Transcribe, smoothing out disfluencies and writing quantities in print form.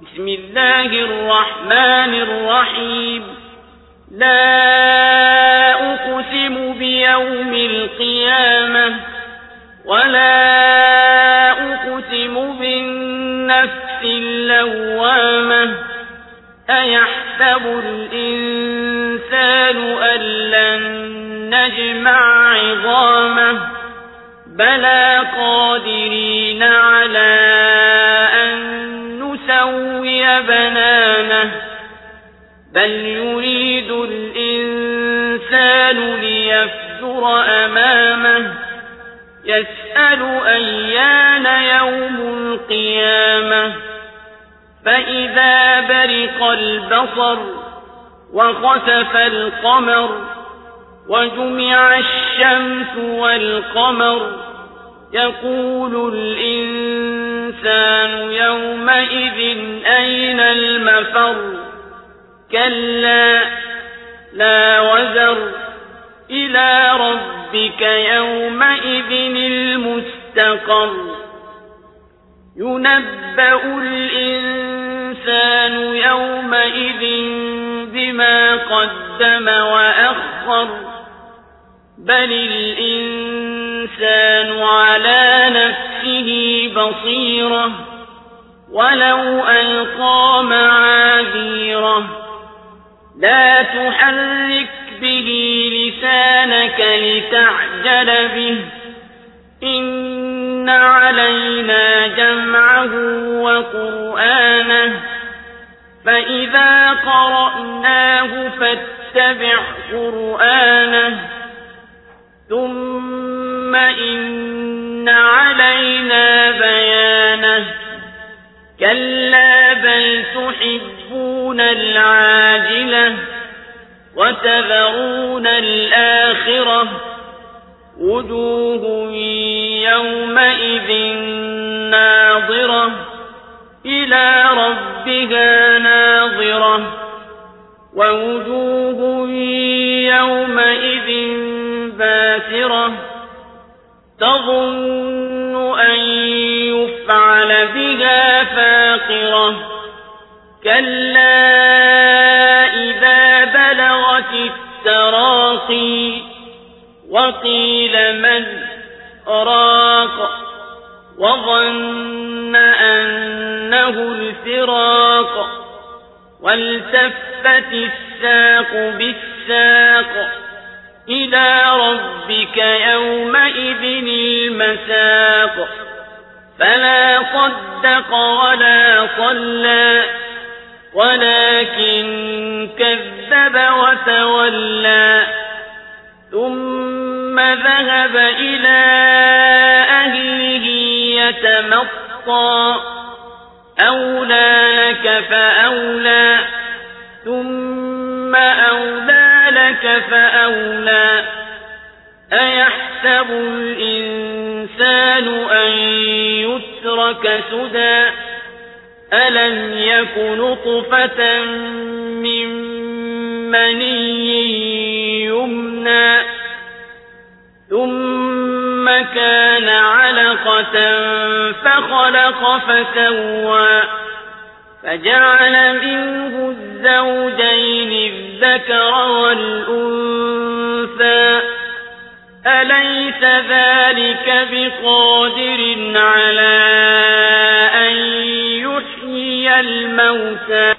بسم الله الرحمن الرحيم لا أقسم بيوم القيامة ولا أقسم بالنفس اللوامة أيحسب الإنسان أن لن نجمع عظامه بلى قادرين على أن نسوي بنانه بل يريد الإنسان ليفجر أمامه يسأل أيان يوم القيامة فإذا برق البصر وخسف القمر وجمع الشمس والقمر يقول الإنسان يومئذ أين المفر كلا لا وزر إلى ربك يومئذ المستقر ينبأ الإنسان يومئذ بما قدم وأخر بل الإنسان على نفسه بصيرة ولو ألقى معاذيره لا تحرك به لسانك لتعجل به إن علينا جمعه وقرآنه فإذا قرأناه فاتبع قرآنه ثم إن علينا بيانه كلا بل تحبون العاجلة وتذرون الآخرة وجوه يومئذ ناظرة إلى ربها ناظرة ووجوه يومئذ باسرة تظن أن يفعل بها فاقرة كلا إذا بلغت التراقي وقيل من راق وظن أنه الفراق والتفت الساق بالساق إلى ربك يومئذ المساق فلا صدق ولا صلى ولكن كذب وتولى ثم ذهب إلى أهله يتمطى أولى لك فأولى ثم أولى لك فأولى أيحسب الإنسان أن يترك سدى ألم يك نطفة من مني يمنى ثم كان علقة فخلق فسوى فجعل منه الزوجين الذكر والأنثى أليس ذلك بقادر على أن يحيي الموتى